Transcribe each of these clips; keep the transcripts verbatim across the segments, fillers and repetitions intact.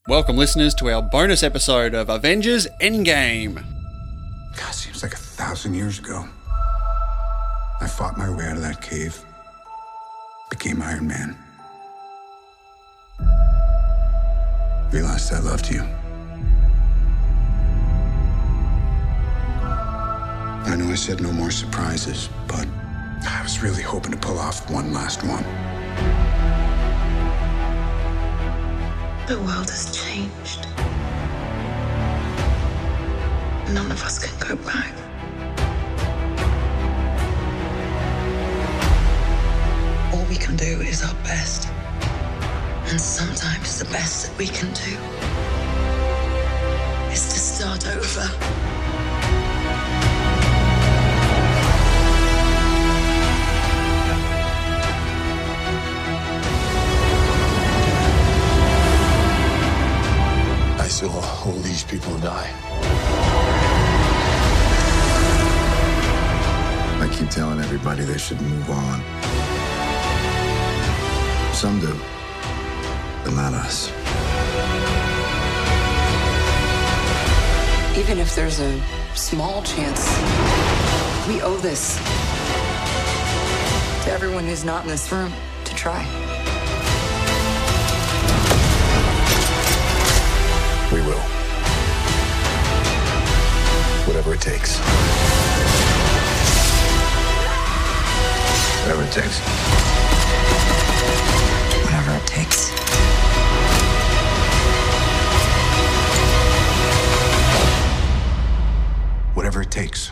Welcome, listeners, to our bonus episode of Avengers Endgame. God, seems like a thousand years ago. I fought my way out of that cave, became Iron Man. Realized I loved you. I know I said no more surprises, but I was really hoping to pull off one last one. The world has changed. None of us can go back. All we can do is our best. And sometimes the best that we can do is to start over. I saw all these people die. I keep telling everybody they should move on. Some do, but not us. Even if there's a small chance, we owe this to everyone who's not in this room to try. We will. Whatever it takes. Whatever it takes. Whatever it takes. Whatever it takes.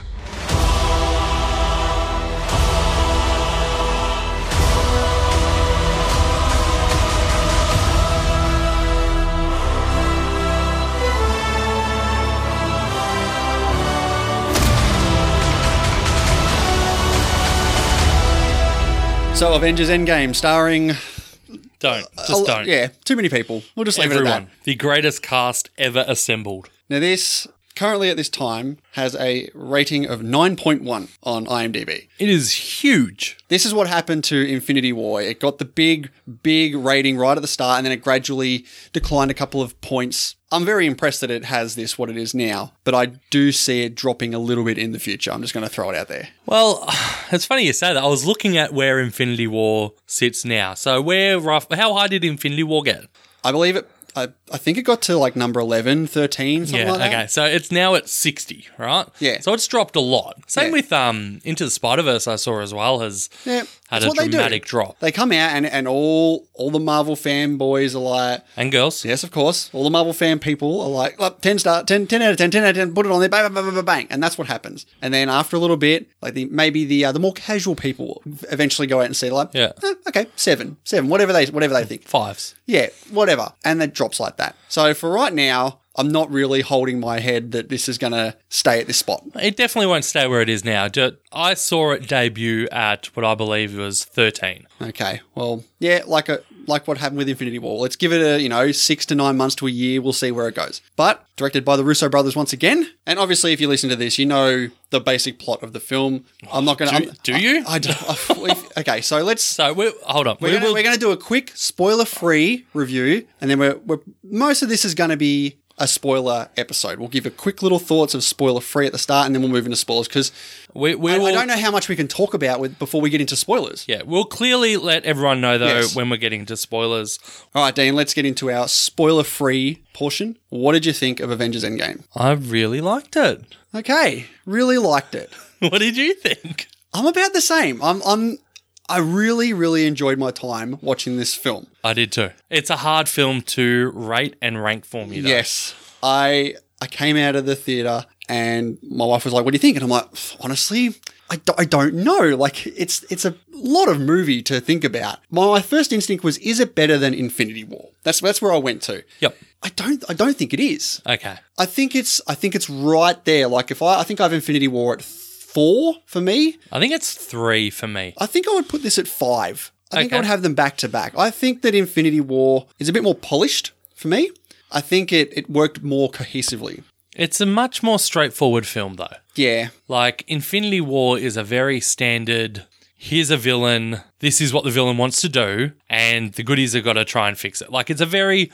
So, Avengers Endgame, starring... Don't. Just Oh, don't. Yeah, too many people. We'll just leave it at that. Everyone. The greatest cast ever assembled. Now, this, currently at this time, has a rating of nine point one on IMDb. It is huge. This is what happened to Infinity War. It got the big, big rating right at the start, and then it gradually declined a couple of points. I'm very impressed that it has this, what it is now, but I do see it dropping a little bit in the future. I'm just going to throw it out there. Well, it's funny you say that. I was looking at where Infinity War sits now. So where rough, how high did Infinity War get? I believe it, I, I think it got to like number eleven, thirteen, something yeah, like that. okay. So it's now at sixty, right? Yeah. So it's dropped a lot. Same Yeah. with um Into the Spider-Verse I saw as well has Yeah, had that's a what they do. dramatic drop. They come out and, and all all the Marvel fanboys are like, And girls. yes, of course, all the Marvel fan people are like, oh, ten star, ten, ten out of ten, ten out of ten, put it on there, bang, bang, bang, bang, bang, and that's what happens. And then after a little bit, like the maybe the uh, the more casual people eventually go out and see like, Yeah. eh, okay, seven, seven, whatever they whatever they think, Fives. yeah, whatever, and that drops like that. So for right now, I'm not really holding my head that this is going to stay at this spot. It definitely won't stay where it is now. Ju- I saw it debut at what I believe was thirteen. Okay, well, yeah, like a like what happened with Infinity War. Let's give it a, you know, six to nine months to a year. We'll see where it goes. But directed by the Russo brothers once again. And obviously, if you listen to this, you know the basic plot of the film. I'm not going Do- to... do you? I, I don't. I, okay, so let's... So we're, hold on. We're We gonna, will- we're gonna do a quick spoiler-free review, and then we're, we're most of this is going to be a spoiler episode. We'll give a quick little thoughts of spoiler-free at the start, and then we'll move into spoilers, because we, we I, will, I don't know how much we can talk about with before we get into spoilers. Yeah, we'll clearly let everyone know, though, Yes. when we're getting into spoilers. All right, Dean, let's get into our spoiler-free portion. What did you think of Avengers Endgame? I really liked it. Okay, really liked it. What did you think? I'm about the same. I'm, I'm, I really, really enjoyed my time watching this film. I did too. It's a hard film to rate and rank for me, though. Yes, I, I came out of the theater and my wife was like, "What do you think?" And I'm like, "Honestly, I, do, I don't know. Like, it's it's a lot of movie to think about." My first instinct was, "Is it better than Infinity War?" That's that's where I went to. Yep. I don't I don't think it is. Okay. I think it's I think it's right there. Like if I I think I have Infinity War at four for me. I think it's three for me. I think I would put this at five. I think I Okay. would have them back to back. I think that Infinity War is a bit more polished for me. I think it it worked more cohesively. It's a much more straightforward film, though. Yeah. Like, Infinity War is a very standard, here's a villain, this is what the villain wants to do, and the goodies have got to try and fix it. Like, it's a very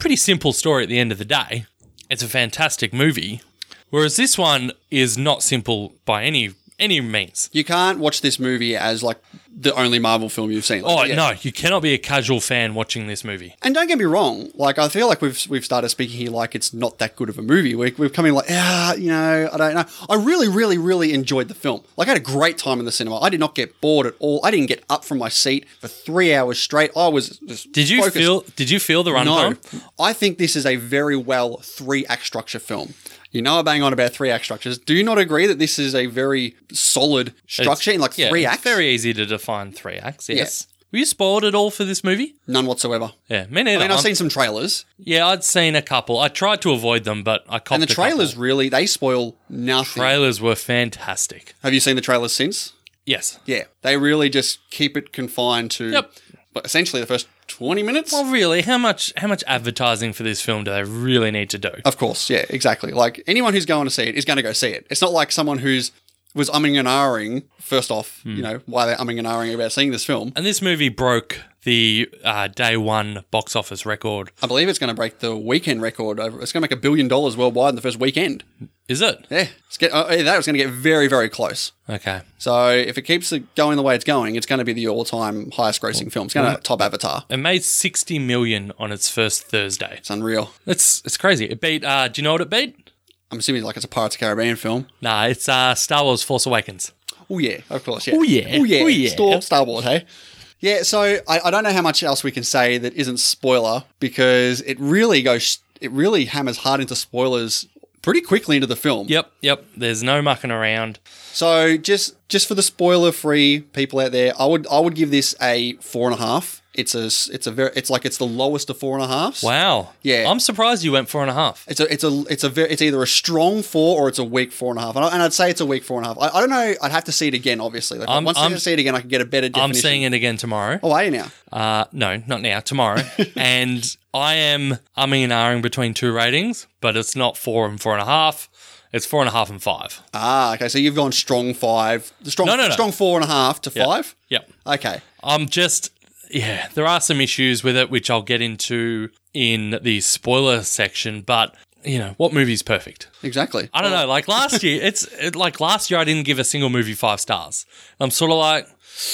pretty simple story at the end of the day. It's a fantastic movie. Whereas this one is not simple by any any means. You can't watch this movie as like the only Marvel film you've seen. Like, Oh, yeah. no, you cannot be a casual fan watching this movie. And don't get me wrong, like I feel like we've we've started speaking here like it's not that good of a movie. We, we've come in like, ah, you know, I don't know. I really, really, really enjoyed the film. Like I had a great time in the cinema. I did not get bored at all. I didn't get up from my seat for three hours straight. I was just Did you focused. feel Did you feel the runtime? No, I think this is a very well three act structure film. You know, I bang on about three act structures. Do you not agree that this is a very solid structure It's- in like yeah, three it's acts? very easy to define three acts, yes. Were you spoiled at all for this movie? None whatsoever. Yeah, me neither. I mean, I've I'm- seen some trailers, yeah, I'd seen a couple. I tried to avoid them, but I copped and the a couple. trailers really they spoil nothing. Trailers were fantastic. Have you seen the trailers since? Yes. Yeah, they really just keep it confined to Yep. but essentially the first twenty minutes. Well, really, how much how much advertising for this film do they really need to do? Of course, yeah, exactly. Like anyone who's going to see it is going to go see it. It's not like someone who's was umming and ahhing. First off, Hmm. you know why they're umming and ahhing about seeing this film. And this movie broke the uh, day one box office record. I believe it's going to break the weekend record. Over, it's going to make a billion dollars worldwide in the first weekend. Is it? Yeah, it's get, uh, that was going to get very, very close. Okay. So if it keeps it going the way it's going, it's going to be the all-time highest-grossing film. It's going to top Avatar. It made sixty million on its first Thursday. It's unreal. It's it's crazy. It beat. Uh, do you know what it beat? I'm assuming like it's a Pirates of the Caribbean film. Nah, it's uh, Star Wars: Force Awakens. Oh yeah, of course. Yeah. Oh, yeah. Oh yeah. Oh, yeah. Star, Star Wars. Hey. Yeah. So I, I don't know how much else we can say that isn't spoiler because it really goes. It really hammers hard into spoilers pretty quickly into the film. Yep, yep. There's no mucking around. So just just for the spoiler-free people out there, I would I would give this a four and a half. It's a it's a very it's like it's the lowest of four and a halves. Wow. Yeah. I'm surprised you went four and a half. It's a it's a it's a very, it's either a strong four or it's a weak four and a half. And, I, and I'd say it's a weak four and a half. I, I don't know. I'd have to see it again. Obviously, like I'm- once I'm- I see it again, I can get a better definition. I'm seeing it again tomorrow. Oh, are you now? Uh, no, not now. Tomorrow. And I am umming and ahhing between two ratings, but it's not four and four and a half. It's four and a half and five. Ah, okay. So you've gone strong five, the strong No, no, no. strong four and a half to Yep. five. Yep. Okay. I'm just, yeah, there are some issues with it, which I'll get into in the spoiler section, but, you know, what movie's perfect? Exactly. I don't know. Like last year, it's it, like last year I didn't give a single movie five stars. I'm sort of like,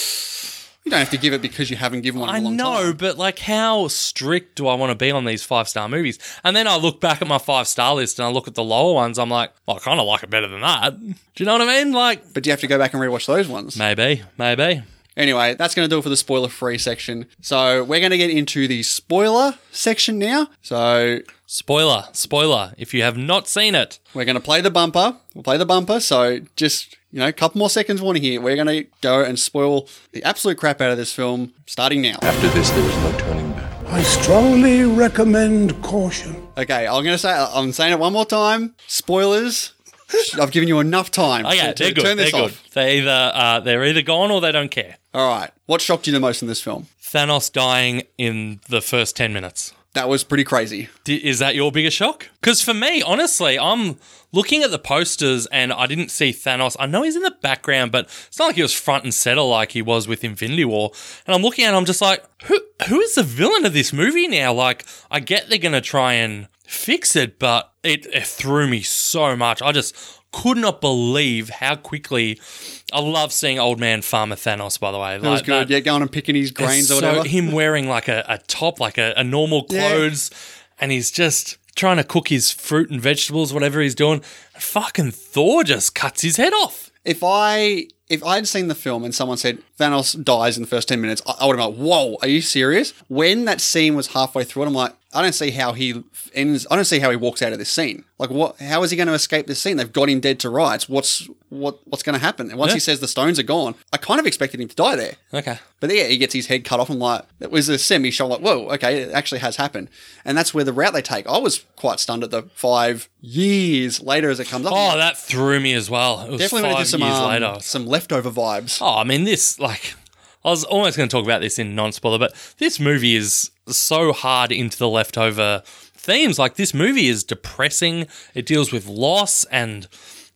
You don't have to give it because you haven't given one in I a long know, time. but like how strict do I want to be on these five star movies? And then I look back at my five star list and I look at the lower ones. I'm like, well, I kind of like it better than that. Do you know what I mean? Like, But do you have to go back and rewatch those ones? maybe, maybe. Anyway, that's going to do it for the spoiler-free section. So we're going to get into the spoiler section now. So Spoiler, spoiler. If you have not seen it, we're going to play the bumper. We'll play the bumper. So just, you know, a couple more seconds warning here. We're going to go and spoil the absolute crap out of this film starting now. After this, there is no turning back. I strongly recommend caution. Okay, I'm going to say, I'm saying it one more time. Spoilers. I've given you enough time oh yeah, to, to they're good. turn this They're good. off. They either uh, they're either gone or they don't care. All right. What shocked you the most in this film? Thanos dying in the first ten minutes. That was pretty crazy. D- Is that your biggest shock? Because for me, honestly, I'm looking at the posters and I didn't see Thanos. I know he's in the background, but it's not like he was front and center like he was with Infinity War. And I'm looking at it, I'm just like, who who is the villain of this movie now? Like, I get they're going to try and fix it, but it, it threw me so much. I just could not believe how quickly. I love seeing old man Farmer Thanos, by the way. That was good. Yeah, going and picking his grains or whatever. So him wearing like a, a top, like a, a normal Yeah. clothes, and he's just trying to cook his fruit and vegetables, whatever he's doing. Fucking Thor just cuts his head off. If I if I had seen the film and someone said Thanos dies in the first ten minutes, I, I would have been like, whoa, are you serious? When that scene was halfway through it, I'm like, I don't see how he ends. I don't see how he walks out of this scene. Like, what? How is he going to escape this scene? They've got him dead to rights. What's what? What's going to happen? And once Yeah. he says the stones are gone, I kind of expected him to die there. Okay. But yeah, he gets his head cut off. I'm like, it was a semi shot. Like, whoa, okay, it actually has happened. And that's where the route they take. I was quite stunned at the five years later as it comes up. Oh, that threw me as well. It was Definitely went five into some years um, later. some leftover vibes. Oh, I mean, this, like, I was almost going to talk about this in non-spoiler, but this movie is so hard into the leftover themes. Like, this movie is depressing. It deals with loss and,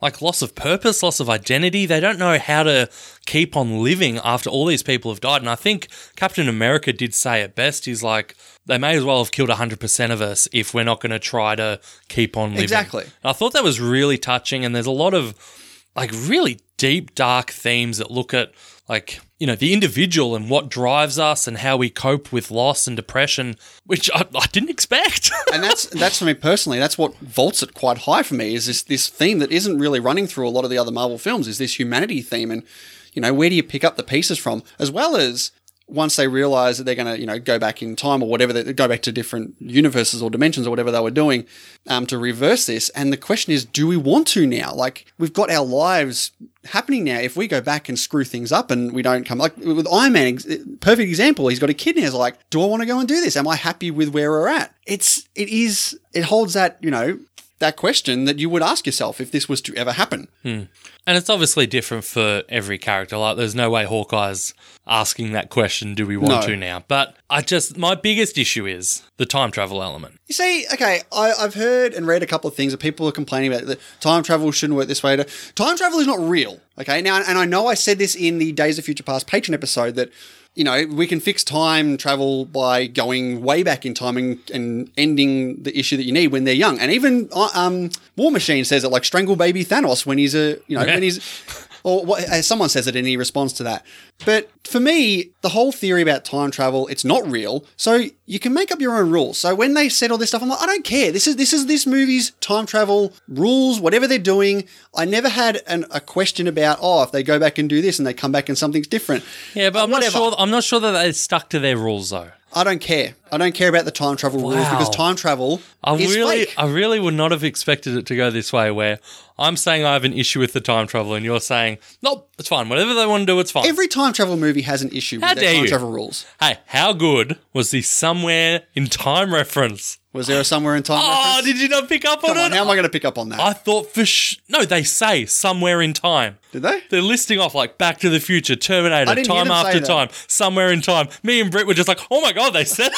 like loss of purpose, loss of identity. They don't know how to keep on living after all these people have died. And I think Captain America did say it best. He's like, they may as well have killed one hundred percent of us if we're not going to try to keep on living. Exactly. And I thought that was really touching, and there's a lot of like really deep, dark themes that look at like, you know, the individual and what drives us and how we cope with loss and depression, which I, I didn't expect. And that's that's for me personally, that's what vaults it quite high for me, is this this theme that isn't really running through a lot of the other Marvel films, is this humanity theme. And, you know, where do you pick up the pieces from? As well as once they realize that they're going to, you know, go back in time or whatever, they go back to different universes or dimensions or whatever they were doing um, to reverse this. And the question is, do we want to now? Like, we've got our lives happening now. If we go back and screw things up and we don't come, like with Iron Man, perfect example, he's got a kid now. He's like, do I want to go and do this? Am I happy with where we're at? It's, it is, it holds that, you know, that question that you would ask yourself if this was to ever happen. Hmm. And it's obviously different for every character. Like, there's no way Hawkeye's asking that question, do we want No. to now? But I just, my biggest issue is the time travel element. You see, okay, I, I've heard and read a couple of things that people are complaining about, that time travel shouldn't work this way. To, time travel is not real, okay? Now, and I know I said this in the Days of Future Past Patreon episode that, you know, we can fix time travel by going way back in time and, and ending the issue that you need when they're young. And even um, War Machine says it, like strangle baby Thanos when he's a, you know, Yeah. when he's, or what, uh, someone says it and he responds to that. But for me, the whole theory about time travel, it's not real. So you can make up your own rules. So when they said all this stuff, I'm like, I don't care. This is this is this movie's time travel rules, whatever they're doing. I never had an, a question about, oh, if they go back and do this and they come back and something's different. Yeah, but I'm Whatever. not sure. I'm not sure that they stuck to their rules though. I don't care. I don't care about the time travel rules Wow. because time travel I is really, fake. I really would not have expected it to go this way. Where I'm saying I have an issue with the time travel, and you're saying, nope, it's fine. Whatever they want to do, it's fine. Every time travel movie has an issue How with their dare time you. travel rules. Hey, how good was the somewhere in time reference? Was there a somewhere in time Oh, reference? did you not pick up on Come on, it? how am I going to pick up on that? I thought for sh- no, they say somewhere in time. Did they? They're listing off like Back to the Future, Terminator, I didn't hear Time them say After that. Time, somewhere in time. Me and Britt were just like, oh my God, they said it.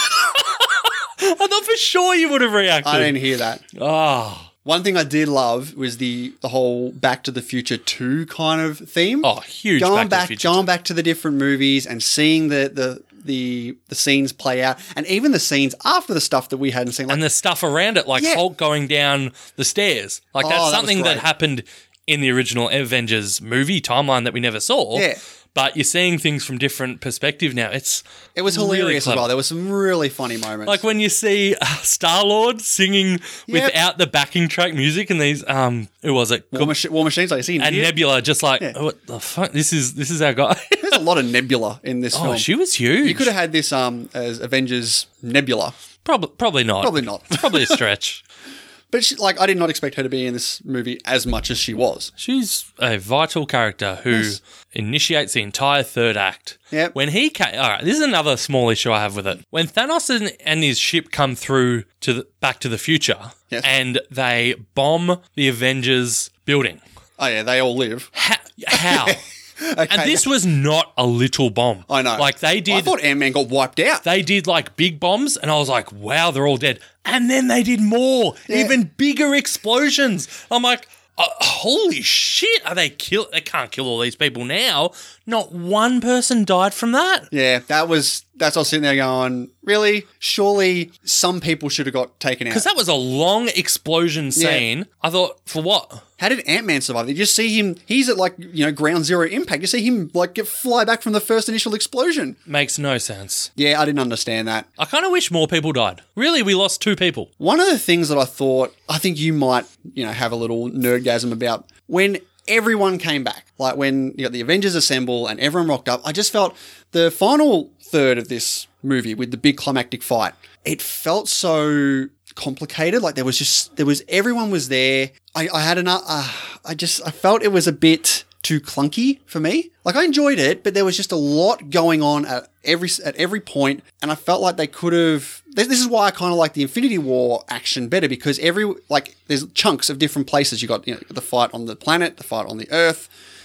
I thought for sure you would have reacted. I didn't hear that. Oh, One thing I did love was the the whole Back to the Future two kind of theme. oh, huge. going Back, back, to the Future. going back to the different movies and seeing the the the the scenes play out, and even the scenes after the stuff that we hadn't seen. Like, and the stuff around it, like Yeah. Hulk going down the stairs. Like Oh, that's that was something that great. happened in the original Avengers movie timeline that we never saw. Yeah. But you're seeing things from different perspective now. It's it was really hilarious as clever. well. There were some really funny moments. Like when you see uh, Star-Lord singing Yep. without the backing track music and these, um, who was it? War, Machi- War Machines, like you see, And Nebula just like, Yeah. oh, what the fuck? This is this is our guy. there's a lot of Nebula in this oh, film. she was huge. You could have had this um as Avengers Nebula. probably probably not. Probably not. It's probably a stretch. But she, like, I did not expect her to be in this movie as much as she was. She's a vital character who Yes. initiates the entire third act. Yep. When he came, all right, this is another small issue I have with it. When Thanos and, and his ship come through to the, Back to the Future, Yes. and they bomb the Avengers building. Oh yeah, they all live. How? how? Okay. And this was not a little bomb. I know. Like they I did. thought Ant-Man got wiped out. They did like big bombs, and I was like, wow, they're all dead. And then they did more, even bigger explosions. I'm like, uh, holy shit, are they kill? They can't kill all these people now. Not one person died from that. Yeah, that was, that's what I was sitting there going, really? Surely some people should have got taken out. Because that was a long explosion scene. I thought, for what? How did Ant-Man survive? You just see him, he's at like, you know, ground zero impact. You see him like get fly back from the first initial explosion. Makes no sense. Yeah, I didn't understand that. I kind of wish more people died. Really, we lost two people. One of the things that I thought, I think you might, you know, have a little nerdgasm about, when everyone came back, like when you got the Avengers assemble and everyone rocked up, I just felt the final third of this movie with the big climactic fight, it felt so complicated. Like there was just, there was, everyone was there. I, I had an, uh, I just, I felt it was a bit too clunky for me. Like I enjoyed it, but there was just a lot going on at every, at every point, and I felt like they could have, this, this is why I kind of like the Infinity War action better, because every, like there's chunks of different places. You got, you know, the fight on the planet, the fight on the Earth,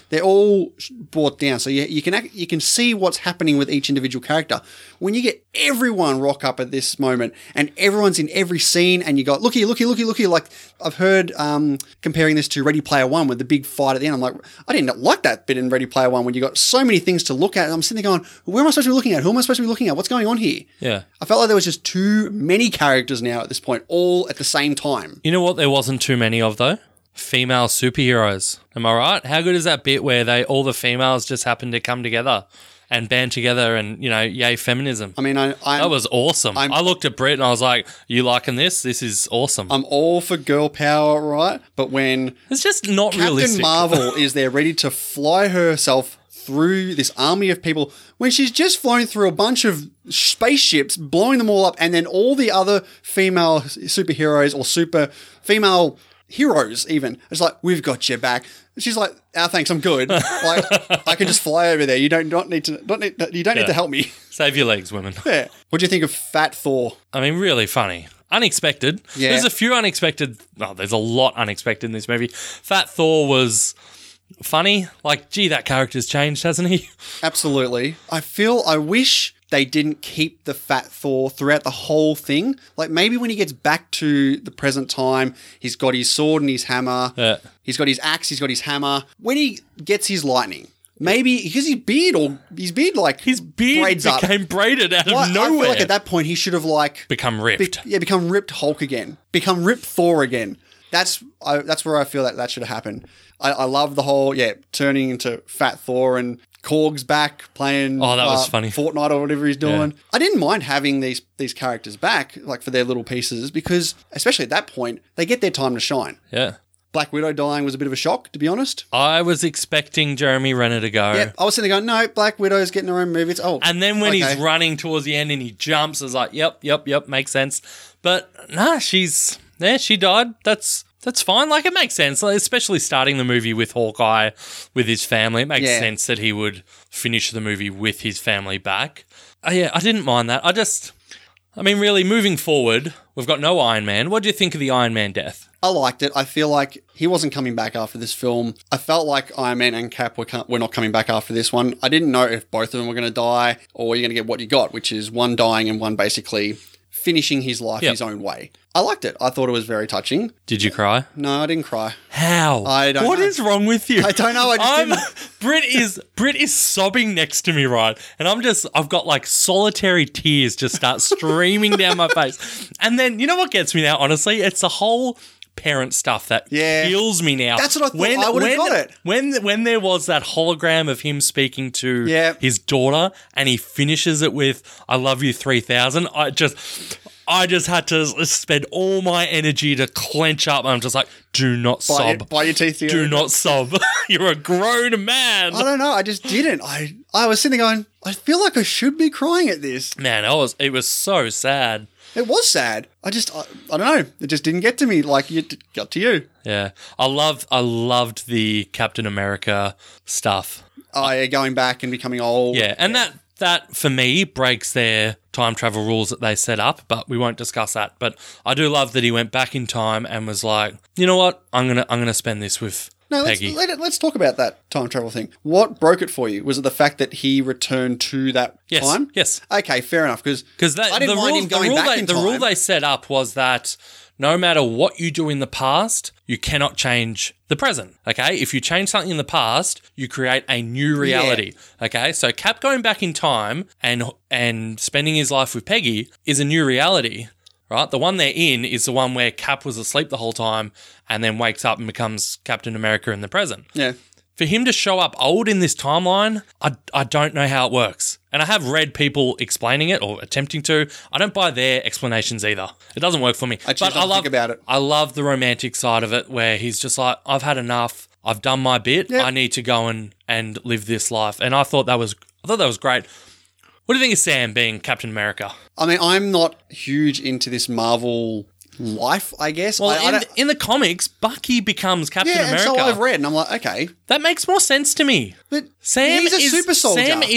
They're all brought down. So you, you can act, you can see what's happening with each individual character. When you get everyone rock up at this moment and everyone's in every scene and you go, looky, looky, looky, looky. Like I've heard um, comparing this to Ready Player One with the big fight at the end. I'm like, I didn't like that bit in Ready Player One when you got so many things to look at. And I'm sitting there going, where am I supposed to be looking at? Who am I supposed to be looking at? What's going on here? Yeah. I felt like there was just too many characters now at this point, all at the same time. You know what there wasn't too many of, though? Female superheroes. Am I right? How good is that bit where they all the females just happen to come together and band together and, you know, yay feminism? I mean, I, I'm, that was awesome. I'm- I looked at Brit and I was like, you liking this? This is awesome. I'm all for girl power, right? But when it's just not Captain realistic. Marvel is there ready to fly herself through this army of people when she's just flown through a bunch of spaceships, blowing them all up, and then all the other female superheroes or super female heroes even, it's like, we've got your back. She's like, ah, thanks, I'm good. Like, I can just fly over there. You don't not need to don't need, you don't Yeah. need to help me. Save your legs, women. Yeah. What do you think of Fat Thor? I mean, really funny. Unexpected. Yeah. There's a few unexpected. Oh, there's a lot unexpected in this movie. Fat Thor was funny. Like, gee, that character's changed, hasn't he? Absolutely. I feel, I wish they didn't keep the Fat Thor throughout the whole thing. Like maybe when he gets back to the present time, he's got his sword and his hammer. Yeah. He's got his axe, he's got his hammer. When he gets his lightning, maybe because his beard or his beard like His beard braids up. became braided out of Well, I nowhere. feel like at that point he should have like Become ripped. Be- yeah, become ripped Hulk again. Become ripped Thor again. That's I, that's where I feel that that should have happened. I, I love the whole, yeah, turning into Fat Thor and Korg's back playing Oh, that was uh, funny. Fortnite or whatever he's doing. Yeah. I didn't mind having these these characters back, like for their little pieces, because especially at that point, they get their time to shine. Yeah. Black Widow dying was a bit of a shock, to be honest. I was expecting Jeremy Renner to go. Yeah, I was sitting there going, no, Black Widow's getting her own movie. It's, oh, And then when okay. he's running towards the end and he jumps, it's like, yep, yep, yep, makes sense. But nah, she's yeah, she died. That's that's fine. Like it makes sense, like, especially starting the movie with Hawkeye with his family. It makes Yeah. sense that he would finish the movie with his family back. Uh, yeah, I didn't mind that. I just, I mean, really, moving forward, we've got no Iron Man. What do you think of the Iron Man death? I liked it. I feel like he wasn't coming back after this film. I felt like Iron Man and Cap were, co- were not coming back after this one. I didn't know if both of them were going to die or you're going to get what you got, which is one dying and one basically finishing his life Yep. his own way. I liked it. I thought it was very touching. Did you cry? No, I didn't cry. How? I don't What know. is wrong with you? I don't know, I just I'm, didn't- Brit is Brit is sobbing next to me, right? And I'm just I've got like solitary tears just start streaming down my face. And then you know what gets me now, honestly? It's the whole parent stuff that Yeah. kills me now. That's what I thought. I would've when, got it. When when there was that hologram of him speaking to Yeah. his daughter and he finishes it with I love you three thousand, I just I just had to spend all my energy to clench up. I'm just like, do not Bite, your- sob. bite your teeth together. Do not sob. You're a grown man. I don't know. I just didn't. I, I was sitting there going, I feel like I should be crying at this. Man, I was. It was so sad. It was sad. I just, I, I don't know. It just didn't get to me like it got to you. Yeah, I loved. I loved the Captain America stuff. Oh, yeah, going back and becoming old. Yeah, and that that for me breaks their time travel rules that they set up. But we won't discuss that. But I do love that he went back in time and was like, you know what, I'm gonna I'm gonna spend this with No, let's, Peggy. let it, let's talk about that time travel thing. What broke it for you? Was it the fact that he returned to that Yes, time? yes. Okay, fair enough. Because Because that I didn't the mind rule, him the going rule back they, in the time. rule they set up was that no matter what you do in the past, you cannot change the present. Okay, if you change something in the past, you create a new reality. Okay, so Cap going back in time and and spending his life with Peggy is a new reality. Right, the one they're in is the one where Cap was asleep the whole time and then wakes up and becomes Captain America in the present. yeah. For him to show up old in this timeline, I, I don't know how it works. And I have read people explaining it or attempting to. I don't buy their explanations either. It doesn't work for me. I choose but not I to love think about it. I love the romantic side of it where he's just like, I've had enough. I've done my bit. Yep. I need to go and, and live this life. And I thought that was I thought that was great. What do you think of Sam being Captain America? I mean, I'm not huge into this Marvel life, I guess. Well, I, I in, don't- in the comics, Bucky becomes Captain yeah, and America. so I've read, and I'm like, okay. That makes more sense to me. But Sam he's a is super soldier. Sam is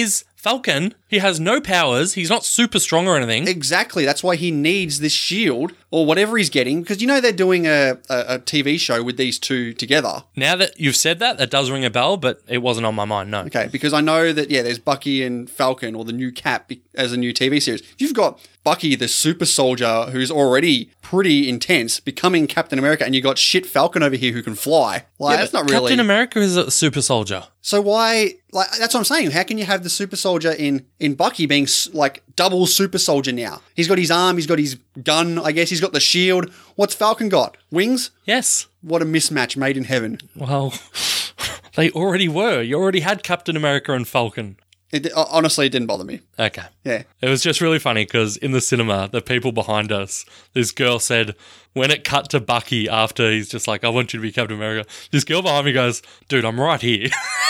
Falcon, he has no powers. He's not super strong or anything. Exactly. That's why he needs this shield or whatever he's getting, because you know they're doing a, a, a T V show with these two together. Now that you've said that, that does ring a bell, but it wasn't on my mind, no. Okay, because I know that, yeah, there's Bucky and Falcon, or the new Cap be- as a new T V series. If you've got Bucky, the super soldier, who's already pretty intense, becoming Captain America, and you got shit Falcon over here who can fly. Like, Yeah, that's but not really... Captain America is a super soldier. So why, like, that's what I'm saying. How can you have the super soldier in, in Bucky being s- like double super soldier now? He's got his arm, he's got his gun, I guess, he's got the shield. What's Falcon got? Wings? Yes. What a mismatch made in heaven. Well, they already were. You already had Captain America and Falcon. It, honestly, it didn't bother me. Okay. Yeah. It was just really funny because in the cinema, the people behind us, this girl said, when it cut to Bucky after he's just like, I want you to be Captain America, this girl behind me goes, dude, I'm right here.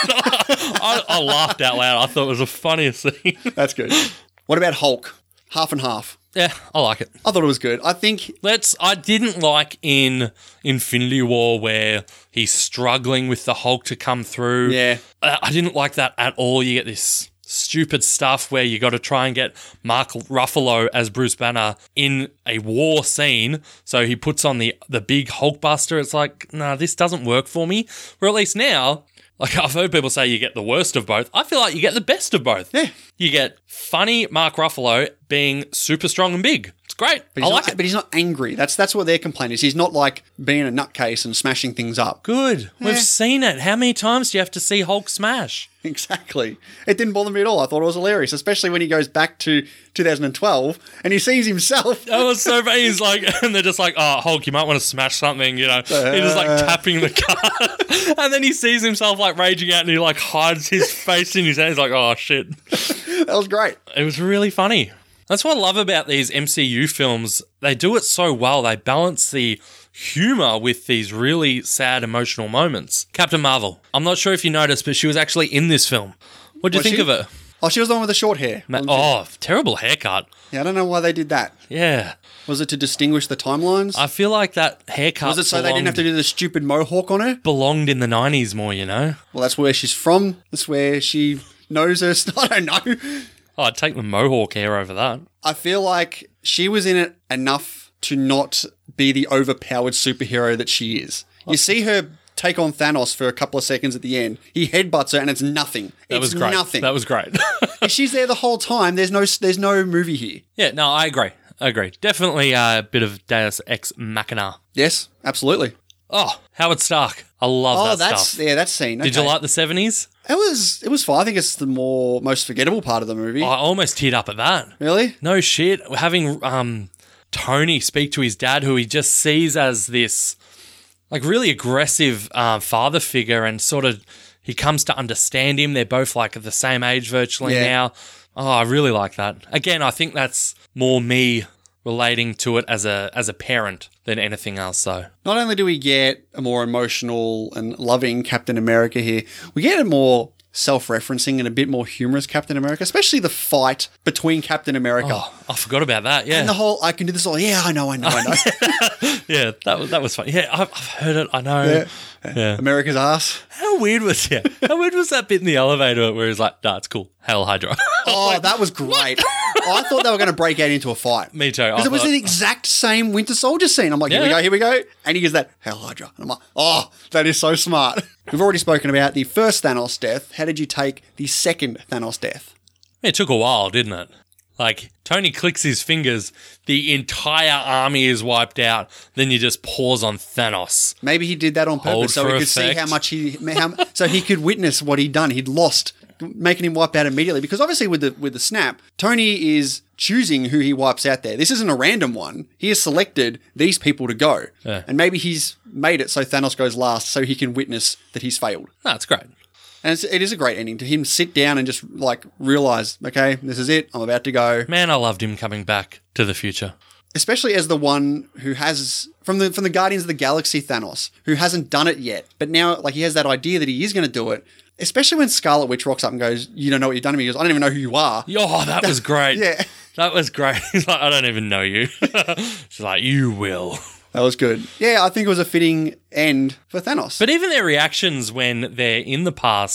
I, I laughed out loud. I thought it was the funniest thing. That's good. What about Hulk? Half and half. Yeah, I like it. I thought it was good. I think... Let's. I didn't like in Infinity War where he's struggling with the Hulk to come through. Yeah. Uh, I didn't like that at all. You get this stupid stuff where you got to try and get Mark Ruffalo as Bruce Banner in a war scene, so he puts on the the big Hulkbuster. It's like, nah, this doesn't work for me. Or at least now, like I've heard people say you get the worst of both. I feel like you get the best of both. Yeah. You get funny Mark Ruffalo being super strong and big. It's great. But I he's, like not, it. but he's not angry. That's that's what their complaint is. He's not like being a nutcase and smashing things up. Good. We've Yeah. seen it. How many times do you have to see Hulk smash? Exactly. It didn't bother me at all. I thought it was hilarious, especially when he goes back to two thousand twelve and he sees himself. That was so funny. He's like, and they're just like, oh, Hulk, you might want to smash something, you know. He's just like tapping the car. And then he sees himself like raging out and he like hides his face in his hand. He's like, oh, shit. That was great. It was really funny. That's what I love about these M C U films. They do it so well. They balance the humor with these really sad emotional moments. Captain Marvel. I'm not sure if you noticed, but she was actually in this film. What do you Was think she? of her? Oh, she was the one with the short hair. Ma- wasn't she? oh, terrible haircut. Yeah, I don't know why they did that. Yeah. Was it to distinguish the timelines? I feel like that haircut was it so they didn't have to do the stupid mohawk on her? belonged in the nineties more, you know? Well, that's where she's from. That's where she knows her. st- I don't know. Oh, I'd take the mohawk hair over that. I feel like she was in it enough to not be the overpowered superhero that she is. You see her take on Thanos for a couple of seconds at the end. He headbutts her and it's nothing. That it's was great. nothing. That was great. If she's there the whole time, there's no there's no movie here. Yeah, no, I agree. I agree. Definitely a bit of Deus Ex Machina. Yes, absolutely. Oh, Howard Stark. I love Oh, that that's stuff. yeah, that scene. Did you Okay. like the seventies? It was it was fine. I think it's the more most forgettable part of the movie. I almost teared up at that. Really? No shit. Having um, Tony speak to his dad, who he just sees as this like really aggressive uh, father figure, and sort of he comes to understand him. They're both like at the same age virtually Yeah. now. Oh, I really like that. Again, I think that's more me relating to it as a as a parent than anything else. So Not only do we get a more emotional and loving Captain America here, we get a more self-referencing and a bit more humorous Captain America, especially the fight between Captain America. oh, I forgot about that. Yeah, And the whole, I can do this all. Yeah, I know, I know, I know. yeah, that was that was fun. Yeah, I've, I've heard it. I know. Yeah. Yeah. America's ass. How weird was yeah? How weird was that bit in the elevator where he's like, "Nah, it's cool. Hail Hydra." Oh, that was great. Oh, I thought they were going to break out into a fight. Me too. I Because it was thought- the exact same Winter Soldier scene. I'm like, here we Yeah. go, here we go. And he gives that, Hail Hydra. And I'm like, oh, that is so smart. We've already spoken about the first Thanos death. How did you take the second Thanos death? It took a while, didn't it? Like, Tony clicks his fingers, the entire army is wiped out, then you just pause on Thanos. Maybe he did that on Hold purpose so for he could see effect. how much he, how, so he could witness what he'd done. He'd lost, making him wipe out immediately. Because obviously with the with the snap, Tony is choosing who he wipes out there. This isn't a random one. He has selected these people to go. Yeah. And maybe he's made it so Thanos goes last so he can witness that he's failed. That's great. And it's, it is a great ending to him sit down and just like realize, okay, this is it. I'm about to go. Man, I loved him coming back to the future. Especially as the one who has from the from the Guardians of the Galaxy Thanos, who hasn't done it yet, but now like he has that idea that he is going to do it. Especially when Scarlet Witch rocks up and goes, "You don't know what you've done to me." He goes, "I don't even know who you are." Oh, that was great. Yeah, That was great. He's like, I don't even know you. She's like, you will. that was good. Yeah, I think it was a fitting end for Thanos. But even their reactions when they're in the past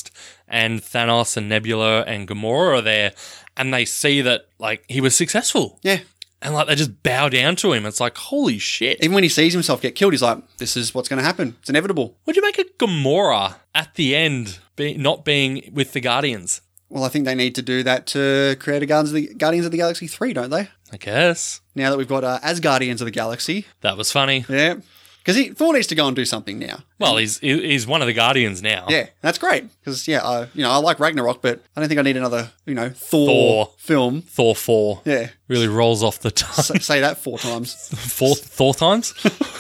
and Thanos and Nebula and Gamora are there, and they see that like he was successful. Yeah. And like they just bow down to him. It's like, holy shit. Even when he sees himself get killed, he's like, this is what's going to happen. It's inevitable. What'd you make of Gamora at the end be- not being with the Guardians? Well, I think they need to do that to create a Guardians of the, Guardians of the Galaxy three, don't they? I guess. Now that we've got uh, as Guardians of the Galaxy. That was funny. Yeah. Because Thor needs to go and do something now. Well, he's he's one of the Guardians now. Yeah, that's great. Because, yeah, I, you know, I like Ragnarok, but I don't think I need another, you know, Thor, Thor. film. Thor four. Yeah. Really rolls off the tongue. S- say that four times. Four, Thor times?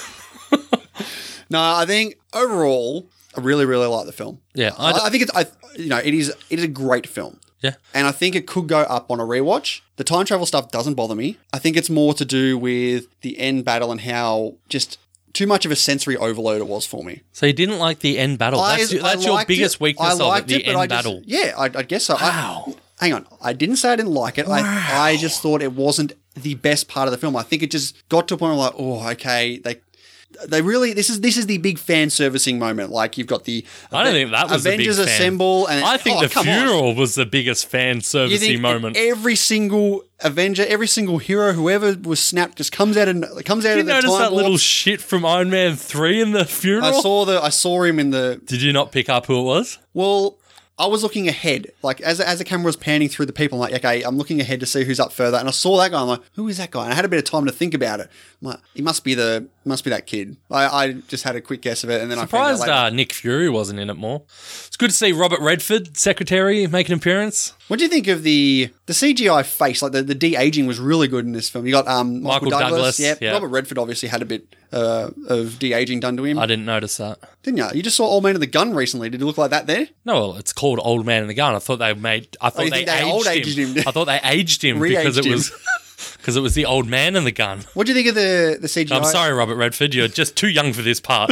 No, I think overall, I really, really like the film. Yeah, I I, d- I think it's, I, you know, it is, it is a great film. Yeah. And I think it could go up on a rewatch. The time travel stuff doesn't bother me. I think it's more to do with the end battle and how just too much of a sensory overload it was for me. So you didn't like the end battle? That's, I- that's I your liked biggest it. weakness I of it, liked the but end I just- battle. Yeah, I, I guess so. Wow. I, hang on. I didn't say I didn't like it. I, I just thought it wasn't the best part of the film. I think it just got to a point where I'm like, oh, okay, they... They really this is this is the big fan servicing moment. Like you've got the I don't think that was Avengers the big fan. assemble and I think oh, the come on. funeral was the biggest fan You servicing think moment. every single Avenger, every single hero, whoever was snapped, just comes out and comes out Did you of the notice time that little warp. shit from Iron Man three in the funeral? I saw the I saw him in the Did you not pick up who it was? well. I was looking ahead, like as as the camera was panning through the people. I'm like, okay, I'm looking ahead to see who's up further, and I saw that guy. I'm like, who is that guy? And I had a bit of time to think about it. I'm like, he must be the must be that kid. I, I just had a quick guess of it, and then Surprised I found out later. uh, Nick Fury wasn't in it more. It's good to see Robert Redford, Secretary, make an appearance. What do you think of the the C G I face? Like the, the de aging was really good in this film. You got um Michael, Michael Douglas. Douglas, Yeah, yeah. Robert Redford obviously had a bit uh, of de aging done to him, I didn't notice that. didn't you? You just saw Old Man of the Gun recently. Did it look like that there? No, well, it's called Old Man in the Gun. I thought they made. I thought you they, think they aged, old him. aged him? I thought they aged him because Re-aged it him. was because it was the Old Man in the Gun. What do you think of the the C G I? I'm sorry, Robert Redford. You're just too young for this part.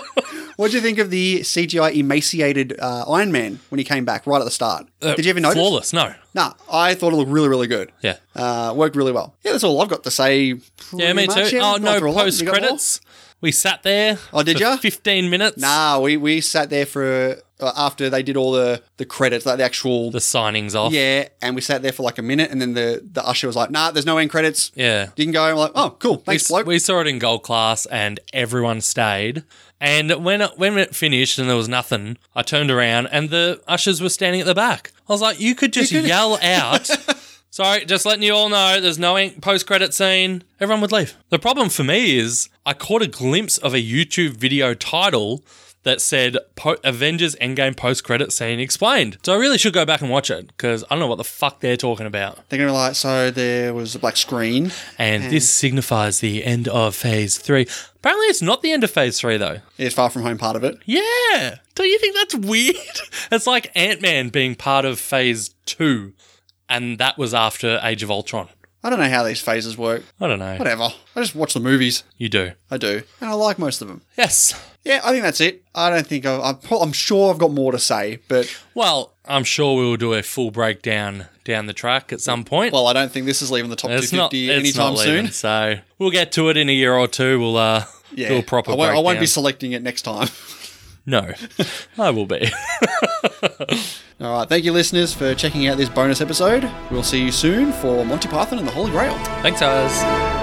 What do you think of the C G I emaciated uh, Iron Man when he came back right at the start? Did you ever notice? Flawless. No. Nah, I thought it looked really, really good. Yeah. Uh, worked really well. Yeah, that's all I've got to say. Yeah, me pretty much. too. Yeah, Oh, gone no through a lot. post You got more? credits. We sat there. Oh, did for ya? fifteen minutes. Nah, we, we sat there for uh, after they did all the, the credits, like the actual The signings off. yeah, and we sat there for like a minute, and then the, the usher was like, "Nah, there's no end credits. Yeah. You can go." I'm like, "Oh, cool, We, thanks, s- bloke." we saw it in gold class and everyone stayed. And when it, when it finished and there was nothing, I turned around and the ushers were standing at the back. I was like, you could just You could- yell out, sorry, just letting you all know there's no post-credit scene. Everyone would leave. The problem for me is I caught a glimpse of a YouTube video title that said po- Avengers Endgame post-credit scene explained. So I really should go back and watch it because I don't know what the fuck they're talking about. They're gonna be like, "So there was a black screen." And this signifies the end of phase three. Apparently it's not the end of phase three though. It's Far From Home part of it. Yeah. Don't you think that's weird? It's like Ant-Man being part of phase two, and that was after Age of Ultron. I don't know how these phases work. I don't know. Whatever. I just watch the movies. You do. I do, and I like most of them. Yes. Yeah, I think that's it. I don't think I've, I'm, pro- I'm sure I've got more to say, but Well, I'm sure we will do a full breakdown down the track at some point. well, I don't think this is leaving the top it's not, two fifty it's anytime not soon. leaving, so we'll get to it in a year or two. We'll uh, Yeah, do a proper I won't, I breakdown. won't be selecting it next time. No, I will be. All right, thank you, listeners, for checking out this bonus episode. We'll see you soon for Monty Python and the Holy Grail. Thanks, guys.